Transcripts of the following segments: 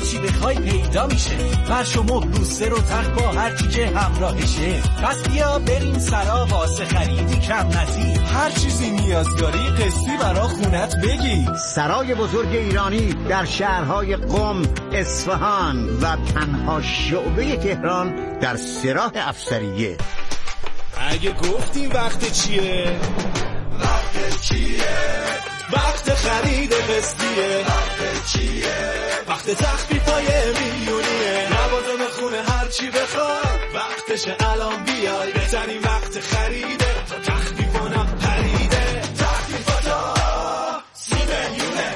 هرچی بخوای پیدا میشه. فرش و مبل روسه رو تخت با هرچی که همراهشه. پس بیا بریم سرا واسه خریدی کم نزی. هر چیزی نیاز داری قسطی برا خونت بگی. سرای بزرگ ایرانی در شهرهای قم، اصفهان و تنها شعبه تهران در سراح افسریه. اگه گفتیم وقت چیه؟ وقت چیه؟ وقت خرید قسطیه. وقت چیه؟ وقت تخفیفای میلیونیه. لوازم خونه هر چی بخواد وقتشه الان بیای. بهترین وقت خریده تا تخفیفونم پریده. تخفیفاتا 30 میلیونه.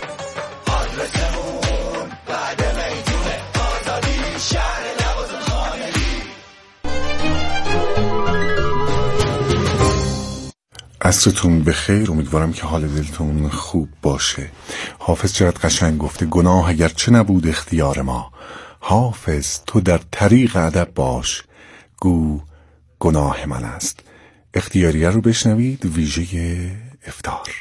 آدرسمون بعد میدونه. آزادی شهر لوازم خانگی. عصرتون بخیر. امیدوارم که حال دلتون خوب باشه. حافظ چقدر قشنگ گفته گناه اگر چه نبود اختیار ما. حافظ تو در طریق ادب باش، گو گناه من است. اختیاریه رو بشنوید، ویژه افطار.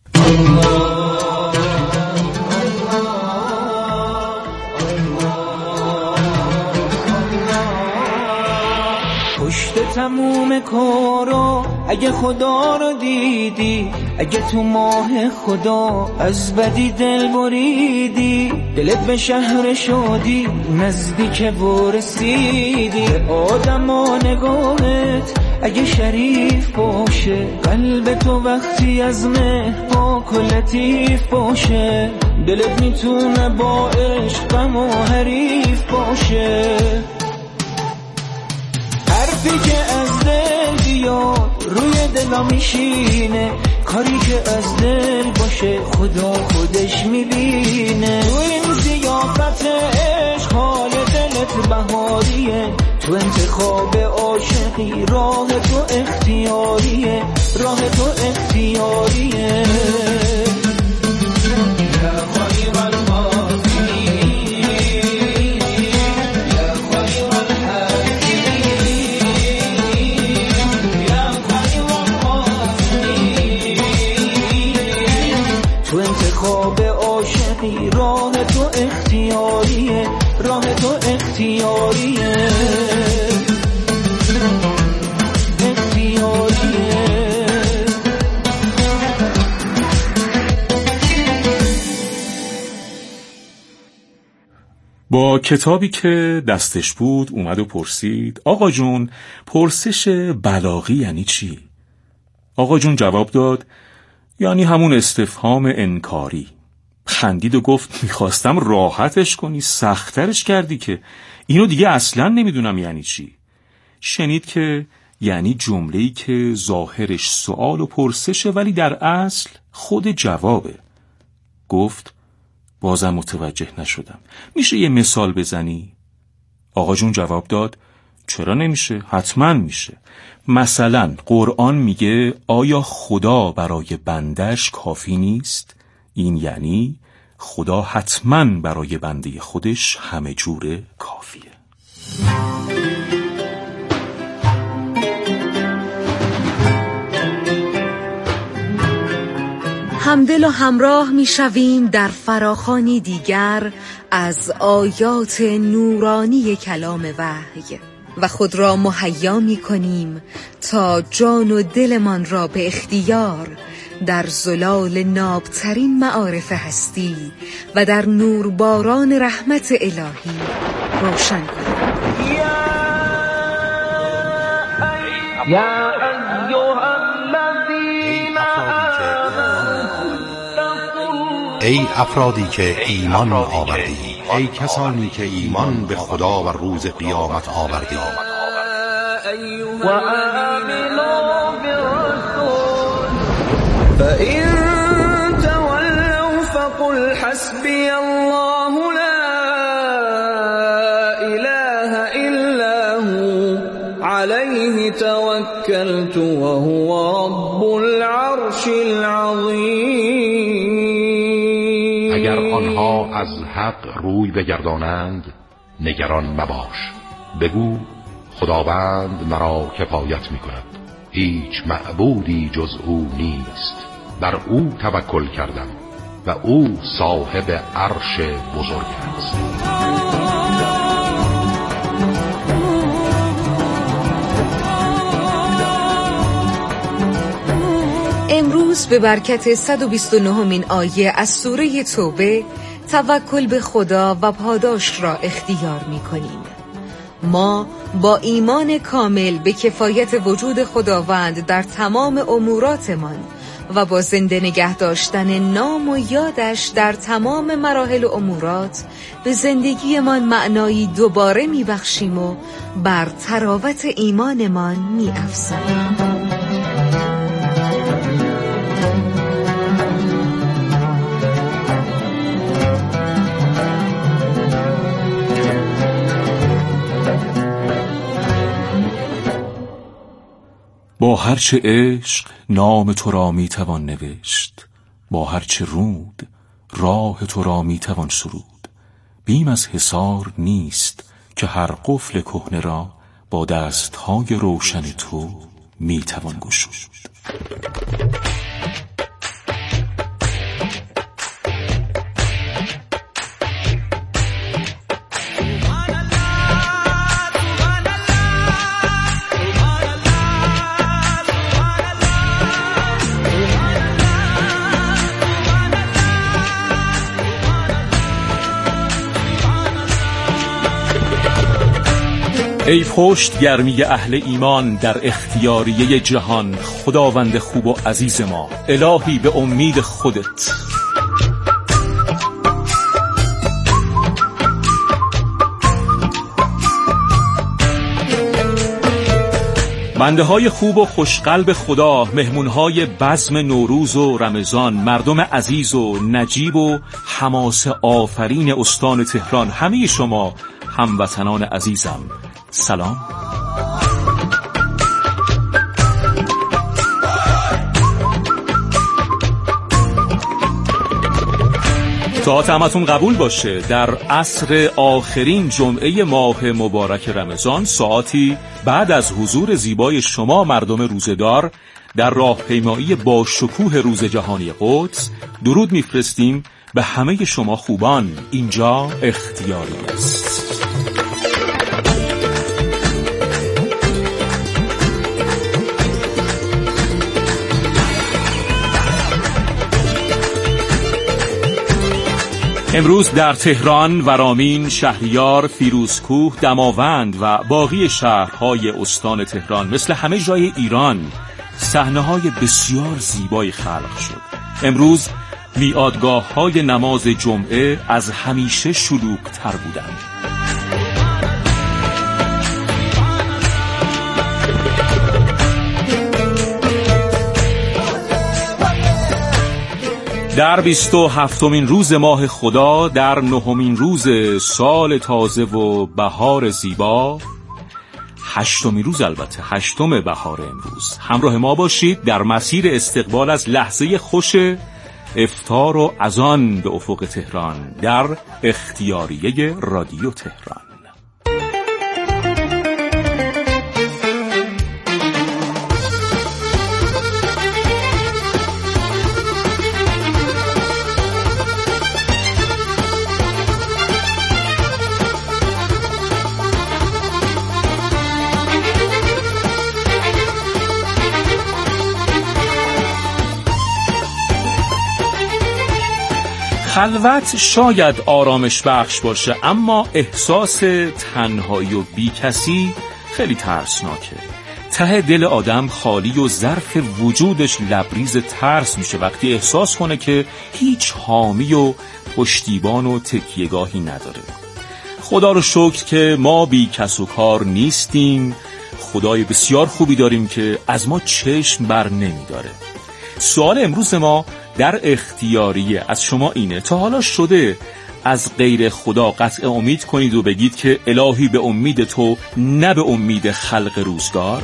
پشت تموم کارا اگه خدا رو دیدی، اگه تو ماه خدا از بدی دل بریدی، دلت به شهر شادی نزدیک برسیدی. آدم و نگاهت اگه شریف باشه، قلب تو وقتی از مه پاک و لطیف باشه، دلت میتونه با عشق و حریف باشه. حرفی که از دل بیاد روی دلا میشینه، کاری که از دل باشه خدا خودش میبینه. تو این ضیافت عشق حال دلت بهاریه، تو انتخاب عاشقی راه تو اختیاریه، راه تو اختیاریه. راه تو اختیاریه، راه تو اختیاریه، اختیاریه. با کتابی که دستش بود اومد و پرسید آقا جون پرسش بلاغی یعنی چی؟ آقا جون جواب داد یعنی همون استفهام انکاری. خندید و گفت میخواستم راحتش کنی، سخت‌ترش کردی که اینو دیگه اصلا نمیدونم یعنی چی. شنید که یعنی جمله‌ای که ظاهرش سوال و پرسشه ولی در اصل خود جوابه. گفت بازم متوجه نشدم، میشه یه مثال بزنی؟ آقا جون جواب داد چرا نمیشه؟ حتما میشه. مثلا قرآن میگه آیا خدا برای بندش کافی نیست؟ این یعنی خدا حتما برای بنده خودش همه جوره کافیه. همدل و همراه میشویم در فراخوانی دیگر از آیات نورانی کلام وحی و خود را مهیا می‌کنیم تا جان و دلمان را به اختیار در زلال نابترین معارف هستی و در نورباران رحمت الهی روشن کنیم. یا ایها الذین ای افرادی که ایمان آوردید، ای کسانی که ایمان به خدا و روز قیامت آوردید، و آمنوا بالرسول فإن تولوا فقل حسبي الله لا إله إلا هو عليه توكلت وهو رب العرش العظيم. اگر آنها از حق روی بگردانند نگران مباش، بگو خداوند مرا کفایت می‌کند، هیچ معبودی جز او نیست، بر او توکل کردم و او صاحب عرش بزرگ است. امروز به برکت 129مین آیه از سوره توبه توکل به خدا و پاداش را اختیار می کنیم. ما با ایمان کامل به کفایت وجود خداوند در تمام اموراتمان و با زنده نگه داشتن نام و یادش در تمام مراحل امورات به زندگیمان معنایی دوباره می بخشیم و بر تراوت ایمانمان می افزاییم. با هرچه عشق نام تو را می توان نوشت، با هرچه رود راه تو را می توان سرود. بیم از حصار نیست که هر قفل کهنه را با دستهای روشن تو می توان گشود. ای پشت گرمی اهل ایمان در اختیاریه جهان، خداوند خوب و عزیز ما، الهی به امید خودت. بنده های خوب و خوشقلب خدا، مهمون های بزم نوروز و رمضان، مردم عزیز و نجیب و حماسه آفرین استان تهران، همه شما هموطنان عزیزم، سلام. تا طمعتون قبول باشه، در عصر آخرین جمعه ماه مبارک رمضان، ساعتی بعد از حضور زیبای شما مردم روزدار در راهپیمایی با شکوه روز جهانی قدس، درود میفرستیم به همه شما خوبان. اینجا اختیاری است. امروز در تهران، ورامین، شهریار، فیروزکوه، دماوند و باقی شهرهای استان تهران مثل همه جای ایران صحنه‌های بسیار زیبایی خلق شد. امروز میادگاه‌های نماز جمعه از همیشه شلوغ‌تر بودند. در 27مین روز ماه خدا، در 9مین روز سال تازه و بهار زیبا، 8مین روز، البته 8م بهار امروز، همراه ما باشید در مسیر استقبال از لحظه خوش افطار و اذان به افق تهران در اختیاریه رادیو تهران. خلوت شاید آرامش بخش باشه، اما احساس تنهایی و بیکسی خیلی ترسناکه. ته دل آدم خالی و ظرف وجودش لبریز ترس میشه وقتی احساس کنه که هیچ حامی و پشتیبان و تکیهگاهی نداره. خدا رو شکر که ما بی کس و کار نیستیم. خدای بسیار خوبی داریم که از ما چشم بر نمیداره. سوال امروز ما در اختیاریه از شما اینه: تا حالا شده از غیر خدا قطع امید کنید و بگید که الهی به امید تو، نه به امید خلق روزگار؟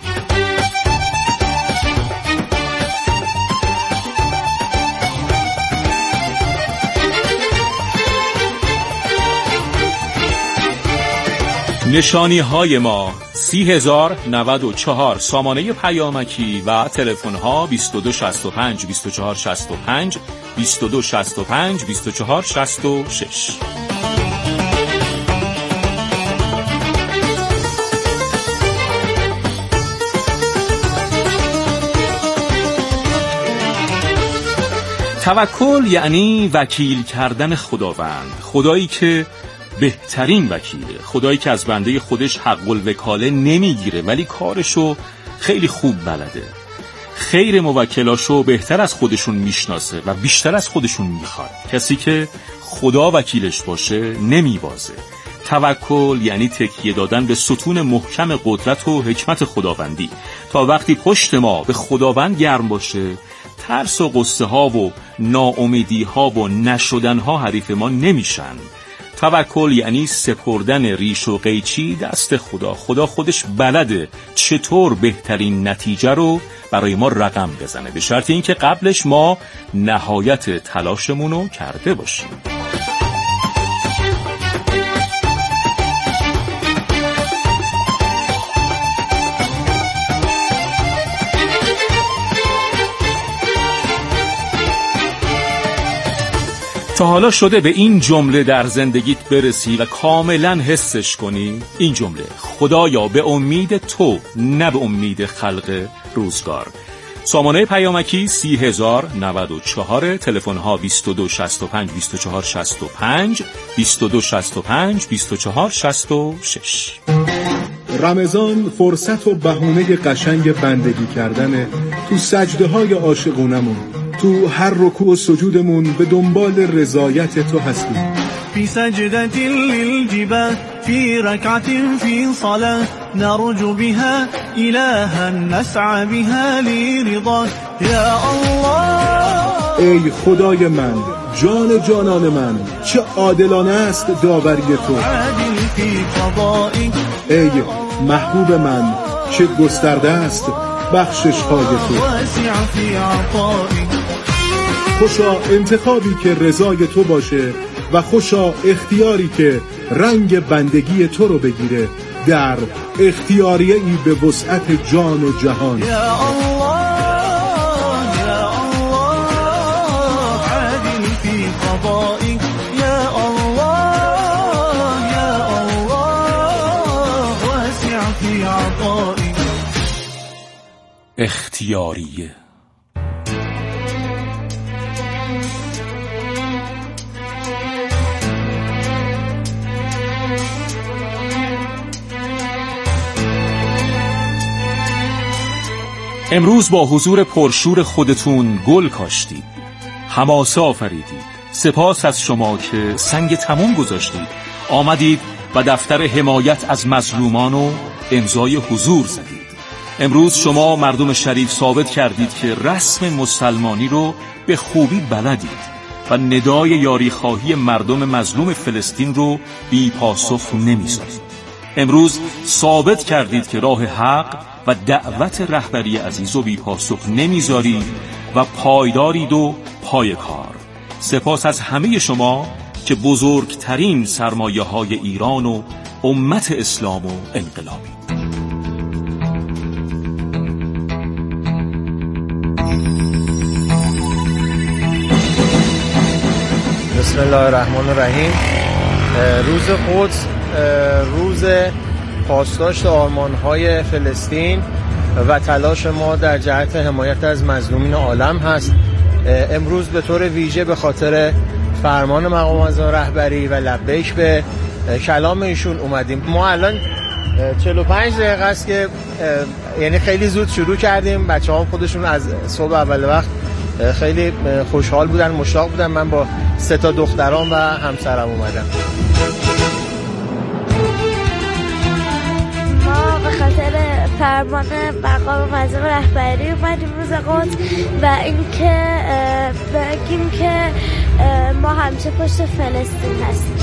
نشانی های ما 30,094 سامانه پیامکی و تلفن ها 2265 2465 2265 2466. توکل یعنی وکیل کردن خداوند، خدایی که بهترین وکیله، خدایی که از بنده خودش حق الوکاله نمیگیره ولی کارشو خیلی خوب بلده، خیر موکلاشو بهتر از خودشون میشناسه و بیشتر از خودشون میخواد. کسی که خدا وکیلش باشه نمیبازه. توکل یعنی تکیه دادن به ستون محکم قدرت و حکمت خداوندی تا وقتی پشت ما به خداوند گرم باشه، ترس و قصه ها و ناامیدی ها و نشدن ها حریف ما نمیشن. توکل یعنی سپردن ریش و قیچی دست خدا. خدا خودش بلده چطور بهترین نتیجه رو برای ما رقم بزنه، به شرط اینکه قبلش ما نهایت تلاشمونو کرده باشیم. تا حالا شده به این جمله در زندگیت برسی و کاملا حسش کنی؟ این جمله: خدایا به امید تو نه به امید خلق روزگار. سامانه پیامکی 30094، تلفن ها 2265 2465 2265 2466. رمضان فرصت و بهونه قشنگ بندگی کردن تو سجده های عاشقونمون، تو هر رکوع و سجودمون به دنبال رضایت تو هستیم. في سجدة للجبال في ركعة في صلاة نرجو بها إلها نسعى بها لرضاك يا الله. ای خدای من، جان جانان من، چه عادلانه است داوری تو. عادل في قضائك. ای محبوب من، چه گسترده است بخشش های تو. واسع في عطائك. خوشا انتخابی که رضای تو باشه و خوشا اختیاری که رنگ بندگی تو رو بگیره در اختیاریه ای به وسعت جان و جهان. یا الله یا الله عادل فی قضائک یا الله یا الله واسع فی عطائک. اختیاریه. امروز با حضور پرشور خودتون گل کاشتید، حماسه آفریدید. سپاس از شما که سنگ تموم گذاشتید، آمدید و دفتر حمایت از مظلومان و امضای حضور زدید. امروز شما مردم شریف ثابت کردید که رسم مسلمانی رو به خوبی بلدید و ندای یاری خواهی مردم مظلوم فلسطین رو بی پاسخ نمیذارید. امروز ثابت کردید که راه حق و دعوت رهبری عزیز و بی پاسخ نمیذارید و پایدارید و پای کار. سپاس از همه شما که بزرگترین سرمایه های ایران و امت اسلام و انقلابی. بسم الله الرحمن الرحیم. روز قدس روز پاسداشت آرمان‌های فلسطین و تلاش ما در جهت حمایت از مظلومین عالم هست. امروز به طور ویژه به خاطر فرمان مقام معظم رهبری و لبیک به کلام ایشون اومدیم. ما الان 45 دقیقه است که یعنی خیلی زود شروع کردیم. بچه‌ها خودشون از صبح اول وقت خیلی خوشحال بودن، مشتاق بودن. من با 3 تا دخترام و همسرم اومدم. به خاطر فرمان مقام معظم رهبری اومدیم روز قدس و اینکه بگیم که ما همیشه پشت فلسطین هستیم.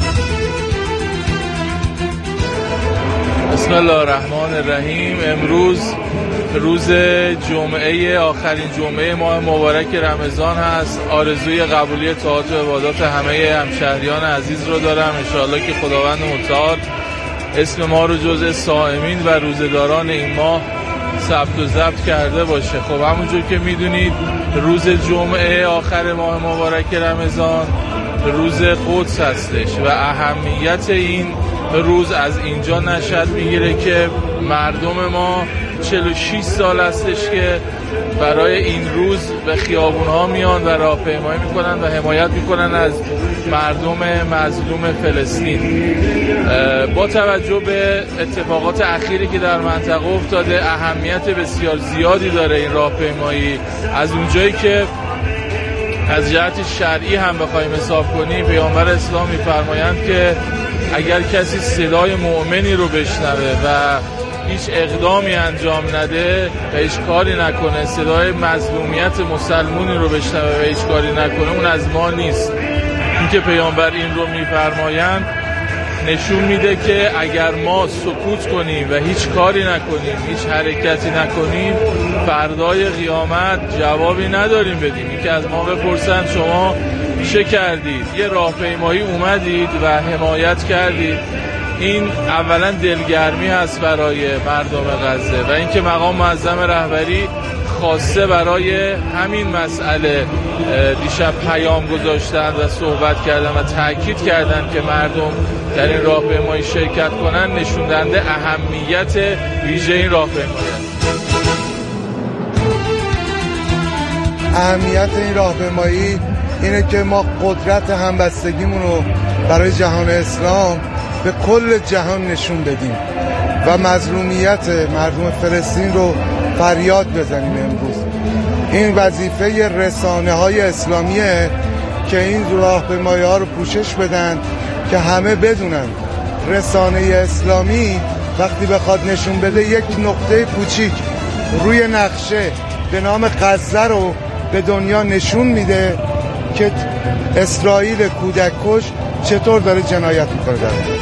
بسم الله الرحمن الرحیم. امروز روز جمعه، آخرین جمعه ماه مبارک رمضان هست. آرزوی قبولی طاعات و عبادات همه همشهریان عزیز رو دارم. انشاءالله که خداوند متعال اسم ما رو جزء صائمین و روزداران این ماه ثبت و ضبط کرده باشه. خب همونجور که میدونید روز جمعه آخر ماه مبارک رمضان روز قدس هستش و اهمیت این روز از اینجا نشأت میگیره که مردم ما 46 سال هستش که برای این روز به خیابون‌ها میان و راهپیمایی میکنن و حمایت میکنن از مردم مظلوم فلسطین. با توجه به اتفاقات اخیری که در منطقه افتاده اهمیت بسیار زیادی داره این راهپیمایی. از اونجایی که از جهت شرعی هم بخوایم حساب کنیم پیامبر اسلام میفرمایند که اگر کسی صدای مؤمنی رو بشنوه و هیچ اقدامی انجام نده و هیچ کاری نکنه، صدای مظلومیت مسلمونی رو بشنوه و هیچ کاری نکنه، اون از ما نیست. این که پیامبر این رو میفرمایند نشون میده که اگر ما سکوت کنیم و هیچ کاری نکنیم، هیچ حرکتی نکنیم، فردای قیامت جوابی نداریم بدیم. این که از ما بپرسن شما چه کردید؟ یه راهپیمایی اومدید و حمایت کردید. این اولا دلگرمی هست برای مردم غزه و اینکه مقام معظم رهبری خاصه برای همین مسئله دیشب پیام گذاشتن و صحبت کردن و تاکید کردن که مردم در این راهپیمایی شرکت کنن، نشون دهنده اهمیت ویژه این راهپیمایی. اهمیت این راهپیمایی اینه که ما قدرت همبستگیمون رو برای جهان اسلام به کل جهان نشون بدیم و مظلومیت مردم فلسطین رو فریاد بزنیم. امروز این وظیفه رسانه‌های اسلامیه که این راهپیمایی‌ها رو پوشش بدن که همه بدونن رسانه اسلامی وقتی بخواد نشون بده یک نقطه کوچیک روی نقشه به نام غزه رو به دنیا نشون میده که اسرائیل کودک‌کش چطور داره جنایت میکنه.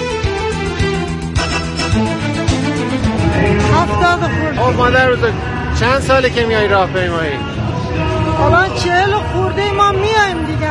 خب مادر بزرگ چند ساله که میای راهپیمایی؟ الان 40 خورده ما میایم دیگه.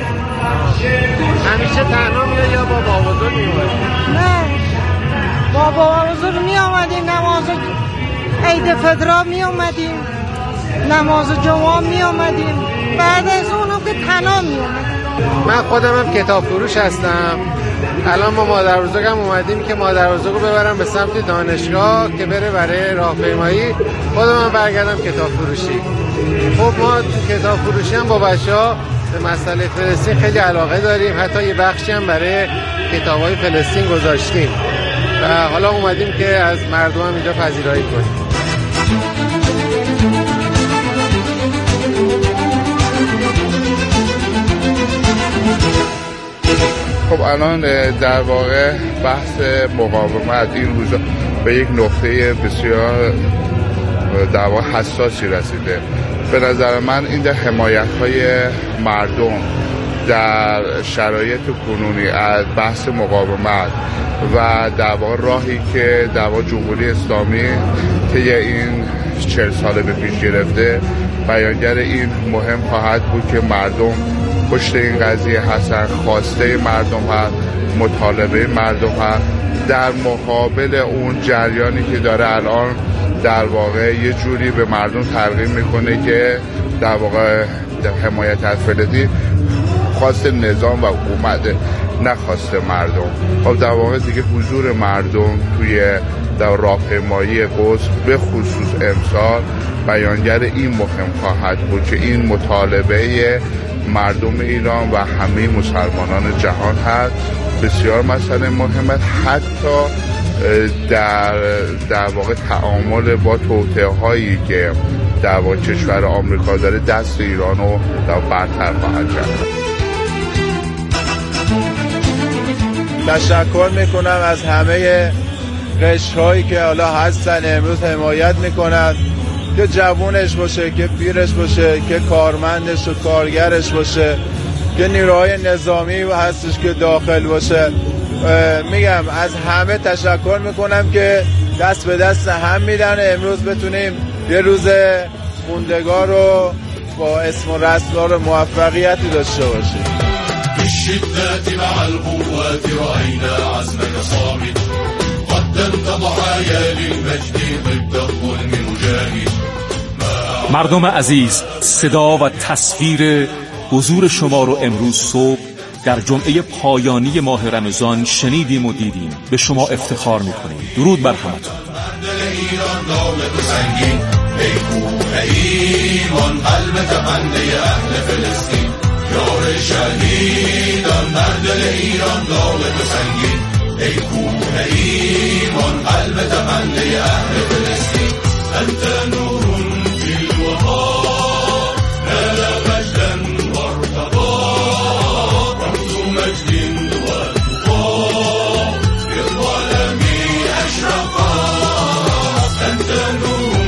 همیشه تنها میای یا با بابا بزرگ میای؟ نه با بابا بزرگ میامدیم، نماز عید فطر میامدیم، نماز جمعه میامدیم، بعد از اونو که تنها میامدیم. من خودم هم کتاب فروش هستم. الان ما مادر بزرگم اومدیم که مادر بزرگو ببرم به سمت دانشگاه که بره برای راهپیمایی، خودم هم برگردم کتاب فروشی. خب ما کتاب فروشی هم با بچه‌ها به مسئله فلسطین خیلی علاقه داریم، حتی یه بخشی هم برای کتاب‌های فلسطین گذاشتیم و حالا اومدیم که از مردم هم اینجا پذیرایی کنیم. خب الان در واقع بحث مقاومت این روزا به یک نقطه بسیار در واقع حساسی رسیده. به نظر من این در حمایت‌های مردم در شرایط کنونی از بحث مقاومت و در واقع راهی که در واقع جمهوری اسلامی طی این 40 ساله به پیش گرفته، بیانگر این مهم خواهد بود که مردم پشت این قضیه هستن، خواسته مردم هست، مطالبه مردم هست، در مقابل اون جریانی که داره الان در واقع یه جوری به مردم ترغیب میکنه که در واقع حمایت از فلسطین خواست نظام و حکومت، نخواست مردم. خب در واقع دیگه حضور مردم توی در راهپیمایی قدس به خصوص امسال بیانگر این مهم خواهد بود که این مطالبه مردم ایران و همه مسلمانان جهان هست. بسیار مسئله مهم است، حتی در واقع تعامل با توطئه هایی که در واقع کشور آمریکا داره دست ایران رو برطرف خواهد کرد. تشکر میکنم از همه قشرهایی که حالا هستن امروز حمایت میکنن، که جوونش باشه، که پیرش باشه، که کارمندش و کارگرش باشه، که نیروهای نظامی هستش که داخل باشه. میگم از همه تشکر میکنم که دست به دست هم میدن، امروز بتونیم یه روز موندگار رو با اسم و رسم موفقیتی داشته باشیم. بالشدة مع القوات رأينا عزمك صامت قدمت ضحايا للمجد ضد الظلم مجاهد. مردم عزیز، صدا و تصویر حضور شما رو امروز صبح در جمعه پایانی ماه رمضان شنیدیم و دیدیم. به شما افتخار میکنیم. درود بر همتون. ای کوه ایمان قلب تپنده اهل فلسطین، یار شهیدان بر دل ایران داغ سنگین. ای کوه ایمان قلب تپنده اهل فلسطین، انت نور فی الوهاب نال مجدا وارتقا، رمز مجد واتقا للظلم اشرقا. انت نور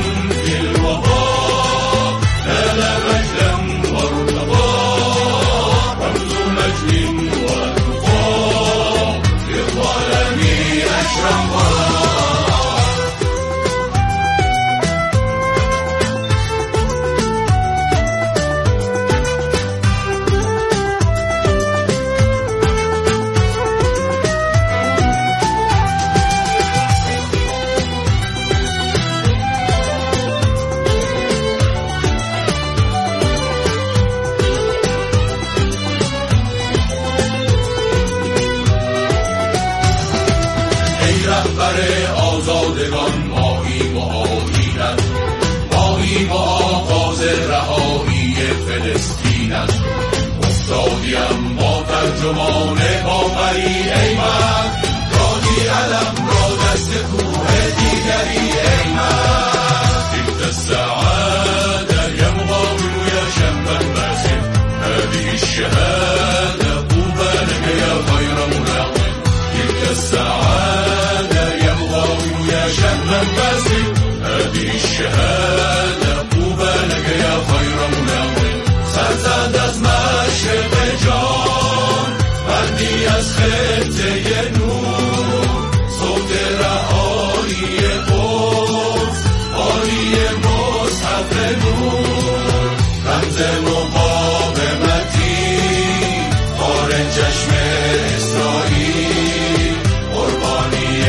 آزادگان ماییم و آیینت، ماییم و آغاز رهایی فلسطینت. افتادیم با ترجمان باوری ای مرد، رادی علم را دست کوه دیگری ای مرد. تلك السعادة يمضى يا شابا باسم، هذه الشهادة طوبى لك يا خير مناضل. تلك السعادة يا شهما باسم، هذه الشهادة طوبى لك يا خير مناضل. سرزد از مشرق جان، مردی از خطه نور، صوت رهایی قدس، عالی مصحف نور. رمز مقاومتی، خارج چشم اسرائیل، قربانی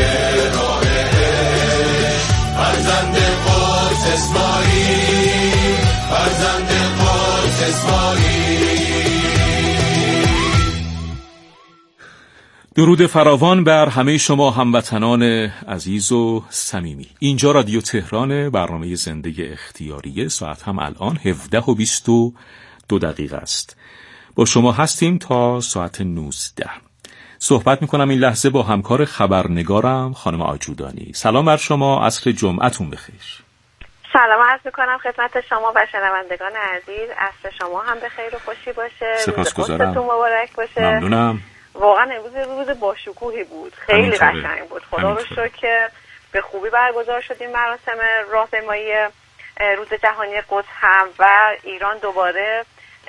فرزند قدس اسماعیل، فرزند قدس اسماعیل. درود فراوان بر همه شما هموطنان عزیز و صمیمی. اینجا رادیو تهران، برنامه زنده اختیاریه. ساعت هم الان 17:22 است. با شما هستیم تا ساعت 19. صحبت میکنم این لحظه با همکار خبرنگارم خانم آجودانی. سلام بر شما، عصر جمعتون بخیر. سلام عرض میکنم خدمت شما و شنوندگان عزیز. عصر شما هم به خیر و خوشی باشه. سپاسگزارم. روزتون مبارک باشه. ممنونم. واقعا امروز روز با شکوهی بود، خیلی قشنگ بود. خدا رو شکر که به خوبی برگزار شد این مراسم راهپیمایی روز جهانی قدس هم و ایران دوباره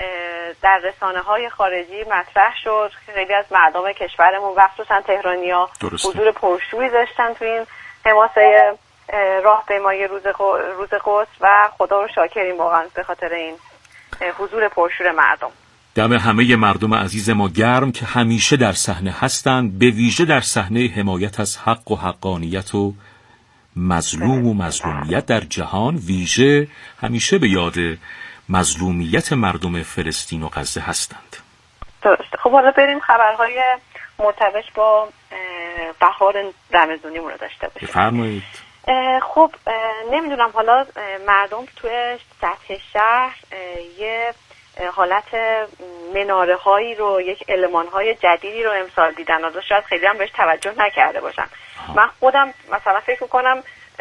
در رسانه‌های خارجی مطرح شد. خیلی از مردم کشورمون و خصوصا تهرانی‌ها حضور پرشوری داشتن تو این حماسه راهپیمایی روز قدس و خدا رو شاکریم واقعا به خاطر این حضور پرشور مردم. دم همه مردم عزیز ما گرم که همیشه در صحنه هستند، به ویژه در صحنه حمایت از حق و حقانیت و مظلوم و مظلومیت در جهان، ویژه همیشه به یاد مظلومیت مردم فلسطین و غزه هستند. درسته. خب حالا بریم خبرهای مرتبط با بهار رمضانیمون رو داشته باشیم. بفرمایید. خب نمیدونم حالا مردم توی سطح شهر یه حالت مناره هایی رو، یک المان های جدیدی رو امسال دیدن و شاید خیلی هم بهش توجه نکرده باشن. من خودم مثلا فکر میکنم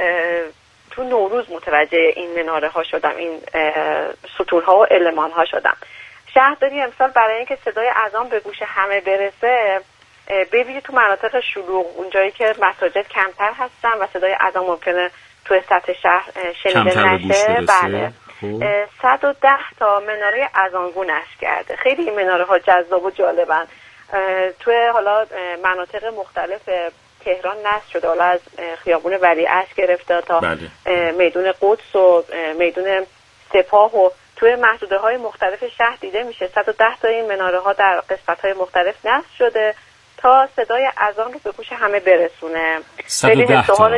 تو نوروز متوجه این مناره ها شدم، این ستون ها و المان ها شدم. شهرداری امسال برای اینکه صدای اذان به گوش همه برسه، ببینید تو مناطق شلوغ، اونجایی که مساجد کمتر هستن و صدای اذان ممکنه تو سطح شهر شنیده نشه، بله 110 تا مناره اذانگو نصب کرده. خیلی این مناره ها جذاب و جالبن. تو حالا مناطق مختلف تهران نصب شده، حالا از خیابون ولیعصر گرفته تا میدون قدس و میدون سپاه و توی محدوده های مختلف شهر دیده میشه. 110 تا این مناره ها در قسمت های مختلف نصب شده تا صدای اذان رو به گوش همه برسونه. 110 تا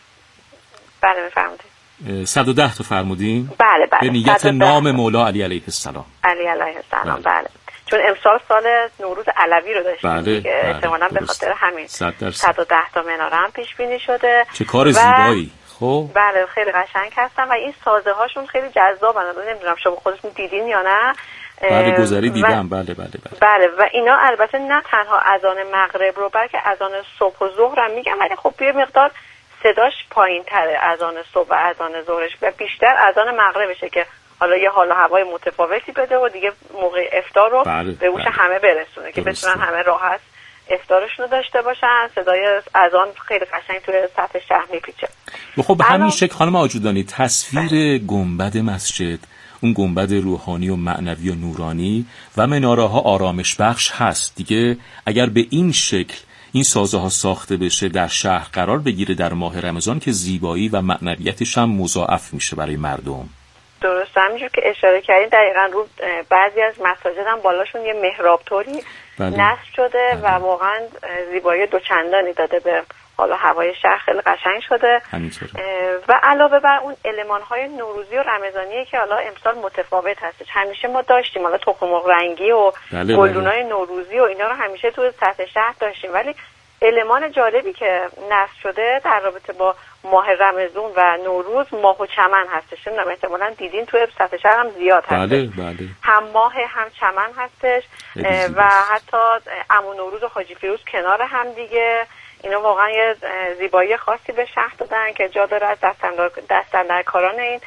بله بفرمایید. 110 تا فرمودین؟ بله به نیت نام مولا علی علیه السلام. علی علیه السلام بله. چون امسال سال نوروز علوی رو داشتیم. بله. احتمالاً به خاطر همین 110 تا مناره هم پیش بینی شده. چه کار زیبایی. خب بله خیلی قشنگ هستن و این سازه هاشون خیلی جذابن. نمیدونم شما خودتون دیدین یا نه. بله گذری دیدم. بله و اینا البته نه تنها اذان مغرب رو بلکه اذان صبح و ظهر هم میگن، ولی خب یه مقدار صداش پایین تره اذان صبح و اذان ظهرش و بیشتر اذان مغربشه که حالا یه حال و هوای متفاوتی بده و دیگه موقع افطار رو به گوش همه برسونه که بتونن همه راحت افطارشون رو داشته باشن. صدای اذان خیلی قشنگ توی سطح شهر میپیچه. خب به همین شکل خانم آجودانی تصویر گنبد مسجد، اون گنبد روحانی و معنوی و نورانی و مناره‌ها آرامش بخش هست دیگه. اگر به این شکل این سازه ها ساخته بشه، در شهر قرار بگیره در ماه رمضان، که زیبایی و معنویتش هم مضاعف میشه برای مردم. درست همینجور که اشاره کردین دقیقاً رو بعضی از مساجد هم بالاشون یه محراب طوری نصب شده و واقعاً زیبایی دوچندانی داده به حالا هوای شهر، خیلی قشنگ شده. و علاوه بر اون المان‌های نوروزی و رمضانیه که حالا امسال متفاوت هستش. همیشه ما داشتیم حالا تخم مرغ رنگی و گلدونای نوروزی و اینا رو همیشه تو سطح شهر داشتیم، ولی المان جالبی که نصب شده در رابطه با ماه رمضان و نوروز ماه و چمن هستش. نمیدونم احتمالاً دیدین توی سطح شهر هم زیاد هستش. بله. هم ماه هم چمن هستش و حتی عمو نوروز و حاجی فیروز کنار هم دیگه. اینا واقعا یه زیبایی خاصی به شهر دادن که جا داره از دستاندرکاران این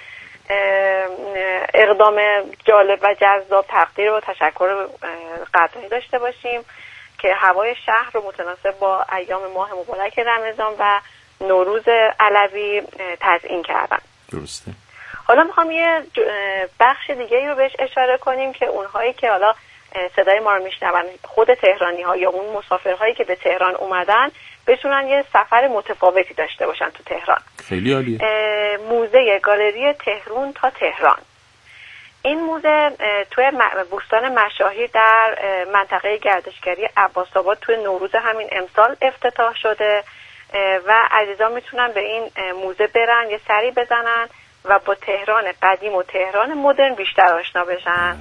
اقدام جالب و جذاب تقدیر و تشکر قدردانی داشته باشیم که هوای شهر رو متناسب با ایام ماه مبارک رمضان و نوروز علوی تزیین کردن. درسته. حالا میخوام یه بخش دیگه رو بهش اشاره کنیم که اونهایی که حالا صدای ما رو میشنون، خود تهرانی ها یا اون مسافرهایی که به تهران اومدن، بتونن یه سفر متفاوتی داشته باشن تو تهران. خیلی عالیه. موزه گالری تهرون تا تهران. این موزه توی بوستان مشاهیر در منطقه گردشگری عباس‌آباد توی نوروز همین امسال افتتاح شده و عزیزان میتونن به این موزه برن، یه سری بزنن و با تهران قدیم و تهران مدرن بیشتر آشنا بشن.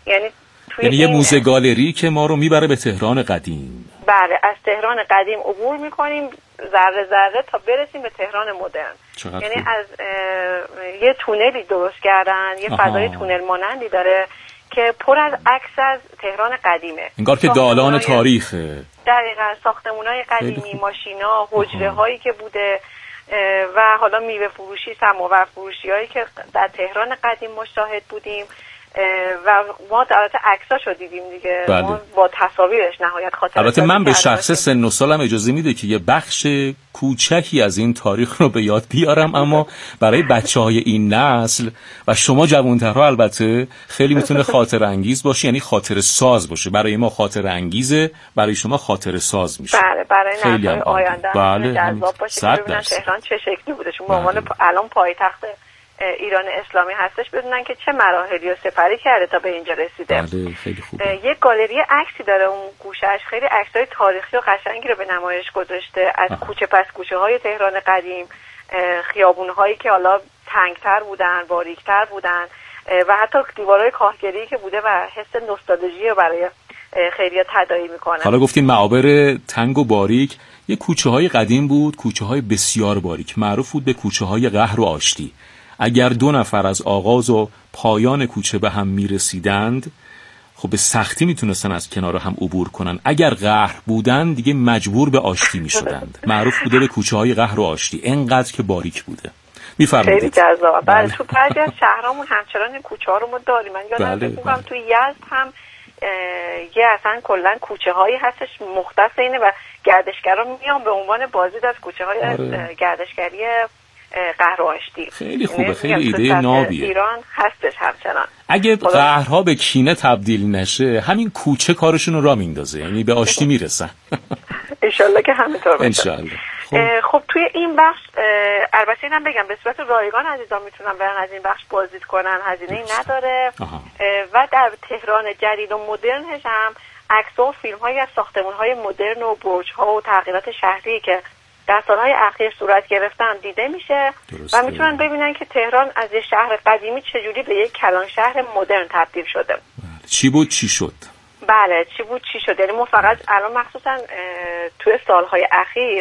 یعنی یه موزه گالری که ما رو میبره به تهران قدیم. بله، از تهران قدیم عبور میکنیم ذره ذره تا برسیم به تهران مدرن. یعنی از یه تونلی درست کردن، یه فضای تونل مانندی داره که پر از عکس از تهران قدیمه. انگار که دالان تاریخه. دقیقاً ساختمونای قدیمی، ماشینا، حجره هایی که بوده و حالا میوه فروشی، سماور فروشی هایی که در تهران قدیم مشاهد بودیم و ما در حالت عکساشو دیدیم دیگه. بله. ما با تصاویرش نهایت خاطره. البته من به شخص سن و سالم اجازه میده که یه بخش کوچکی از این تاریخ رو به یاد بیارم، اما برای بچهای این نسل و شما جوانترها البته خیلی میتونه خاطر انگیز باشه، یعنی خاطر ساز باشه. برای ما خاطر انگیزه، برای شما خاطر ساز میشه. بله، برای نسل آینده بله، جذاب باشه که ببینن تهران چه شکلی بوده. چون به عنوان الان پایتخت ایران اسلامی هستش، بدونن که چه مراحلی رو سپری کرده تا به اینجا رسیده. بله، خیلی خوبه. یک گالری عکسی داره اون گوشهش، خیلی عکسای تاریخی و قشنگی رو به نمایش گذاشته از کوچه پس کوچه های تهران قدیم، خیابون هایی که حالا تنگتر بودن، باریکتر بودن و حتی دیوارهای کاهگری که بوده و حس نوستالژی رو برای خیلی‌ها تداعی میکنه. حالا گفتین معابر تنگ و باریک، یه کوچه های قدیم بود، کوچه های بسیار باریک، معروف بود به کوچه های قهر و آشتی. اگر دو نفر از آغاز و پایان کوچه به هم میرسیدند، خب به سختی میتونستن از کنار هم عبور کنن. اگر قهر بودن دیگه مجبور به آشتی میشدند. معروف بوده به کوچه های قهر و آشتی، اینقدر که باریک بوده. میفرمایید. خیلی جذاب. بله، تو بعضی از شهرامون همچنان این کوچه ها رو ما داریم. من یادم میاد تو یزد هم یه اصلا کلا کوچه هایی هستش مختص اینه و گردشگران میان به عنوان بازدید از کوچه های گردشگری قهر و آشتی. خیلی خوبه، خیلی ایده نابیه. ایران هستش همچنان. اگه قهرها به کینه تبدیل نشه، همین کوچه کارشون رو را میندازه، یعنی به آشتی میرسن. انشالله که همینطور باشه. انشالله. خب توی این بخش البته اینم بگم به صورت رایگان عزیزان میتونن برن از این بخش بازدید کنن، هزینه‌ای نداره. و در تهران جدید و مدرنش هم عکس‌ها و فیلم‌هایی از ساختمان‌های مدرن و برج‌ها و تغییرات شهری که در سالهای اخیر صورت گرفتن دیده میشه و میتونن ببینن که تهران از یه شهر قدیمی چجوری به یک کلان شهر مدرن تبدیل شده. چی بود چی شد؟ بله چی بود چی شد. یعنی ما فقط الان مخصوصا توی سالهای اخیر